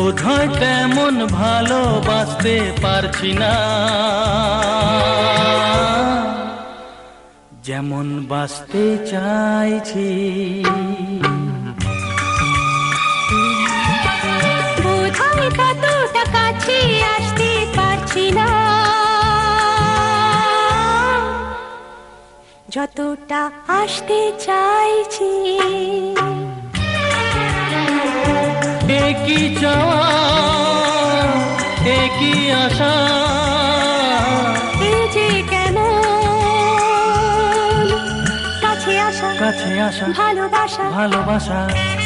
বোধহয় তেমন ভালোবাসতে পারছি না, যেমন বাসতে চাইছি। বোধহয় কতটা কাছে আসতে পারছি না, যতটা আসতে চাইছি। একই চাওয়া, একই আশা, এই যে কেমন কাছে আসা, কাছে আসা, ভালোবাসা, ভালোবাসা।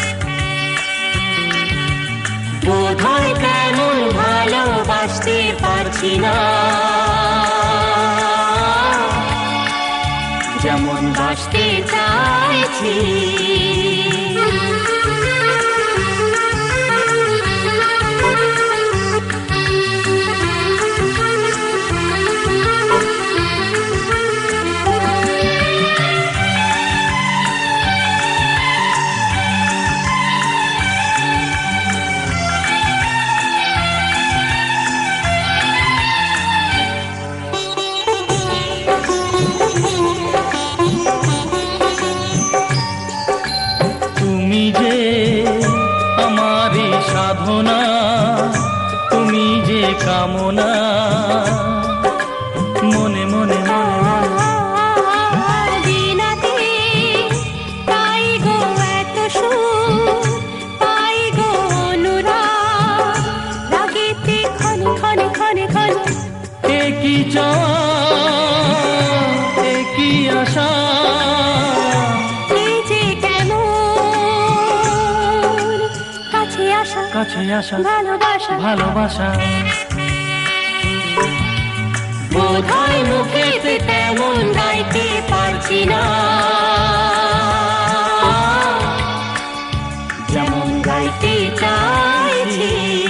বোধহয় তেমন ভালোবাসতে পারছি না, যেমন বাসতে চাইছি। তুমি যে আমারই সাধনা, তুমি যে কামনা, মনে মনে মনে দিনাতে পাই গো এত সুখ, পাই গো অনুরাগ, লাগেতে ক্ষণে ক্ষণে ক্ষণে ক্ষণে। একই চাওয়া, একই আশা, এই যে কেমন কাছে আসা, কাছে আসা, ভালোবাসা, ভালোবাসা। বোধহয় মুখেতে তেমন গাইতে পারছি না, যেমন গাইতে চাইছি।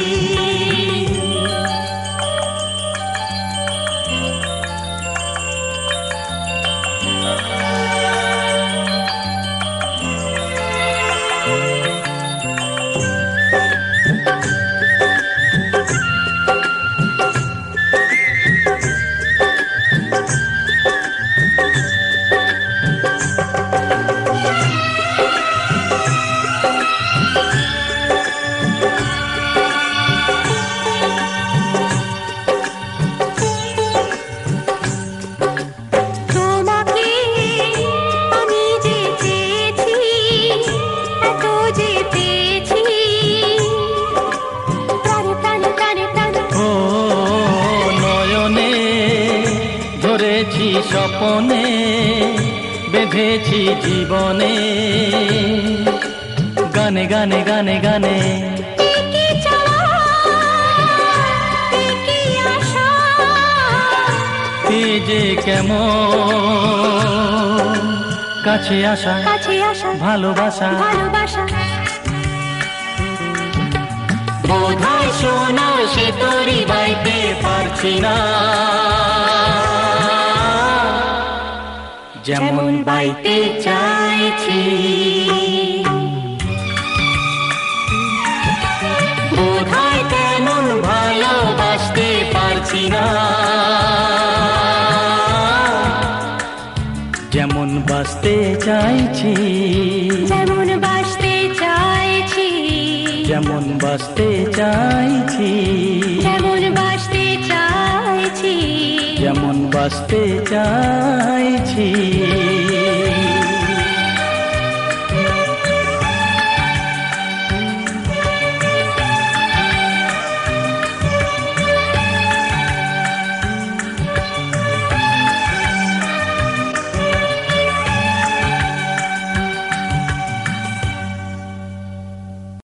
তোমাকে আমি যে চেয়েছি, এত যে পেয়েছি, প্রাণে প্রাণে প্রাণে প্রাণে। ও নয়নে ধরেছি স্বপনে, বেঁধেছি জীবনে, গানে গানে গানে গানে। একই চাওয়া, একই আশা, এ যে কেমন কাছে আসা, কাছে আসা, ভালোবাসা। ভালোবাসা। বোধহয় শোনা সে তোরই বাইতে পারছি না, যেমন বাইতে চাইছি। বোধহয় তেমন ভালোবাসতে পারছি না, যেমন বাসতে চাইছি, যেমন বাসতে চাইছি, যেমন বাসতে চাইছি, যেমন বাসতে চাইছি, যেমন বাসতে চাইছি।